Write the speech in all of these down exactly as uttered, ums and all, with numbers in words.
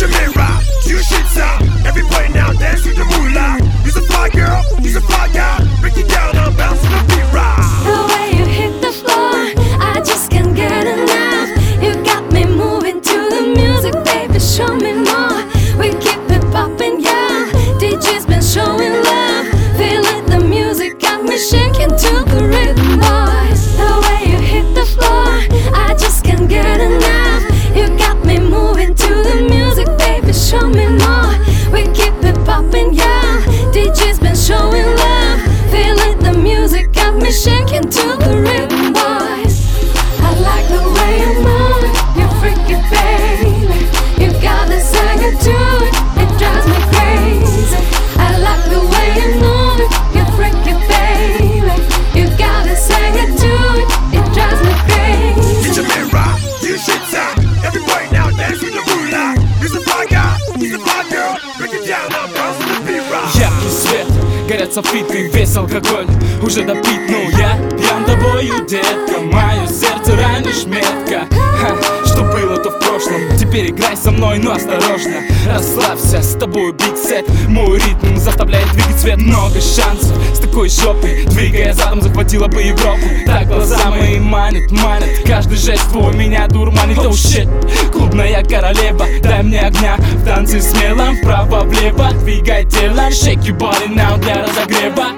your mirror, do your shit out. Everybody now dance with the moolah. You're a fly girl, you're a fly guy. Break it down, I'm bouncing the beat right. The way you hit the floor, I just can't get enough. You got me moving to the music, baby, show me more. We keep it poppin', yeah. D J's been showing love. Feel it, the music got me shaking to the rhythm, boys. The way you hit the floor, I just can't get enough. You got me moving to the music, baby, show me more. We keep it poppin', yeah. D J's been showing love. Feel it, the music got me shaking to the rhythm, boys. I like the way you move, you freaky baby. You got this how you do it, it drives me crazy. I like the way you move it, you freaky baby. You got this how you do it, it drives me crazy. Get your mirror, do your shit out. Everybody now dance with the moolah. You're a fly guy, you're a fly girl. Break it down, I'm bouncing the beat right. Яркий свет, горят софиты, весь алкоголь уже допит, но я пьян тобою, детка. Мое сердце ранишь метко. Ха, что было, то в прошлом. Теперь играй со мной, но осторожно. Расслабься, с тобой биг сет. Мой ритм заставляет двигать свет. Много шансов с такой жопой. Двигая задом, захватила бы Европу. Так глаза мои манят, манят. Каждый жест твой меня дурманит. Oh shit, клубная королева, дай мне огня. В танце смело, вправо-влево. Двигай телом, shake your body now для разогрева.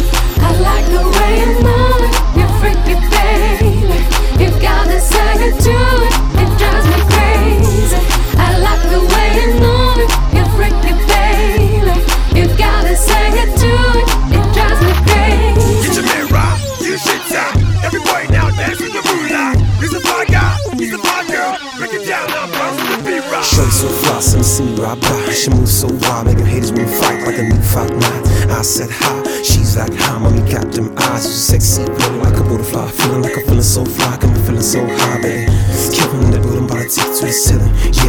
I like the way you move it, you freaky baby. You got this how you do it, it drives me crazy. I like the way you move it, you freaky baby. You got this how you do it, it drives me crazy. Get your mirror, do your shit out. Everybody now dance with the moolah. You're a fly guy, you're a fly girl. Break it down, I'm bouncing the beat right. Shorty so fly, some see me ride by. She moves so wild, making haters wanna fight like a new fight night. I said hi, she's like hi, mommy got them eyes, she's sexy, floating like a butterfly. Feeling like I'm feeling so fly, got me feeling so high, baby. Killing the building, but I take to the ceiling. You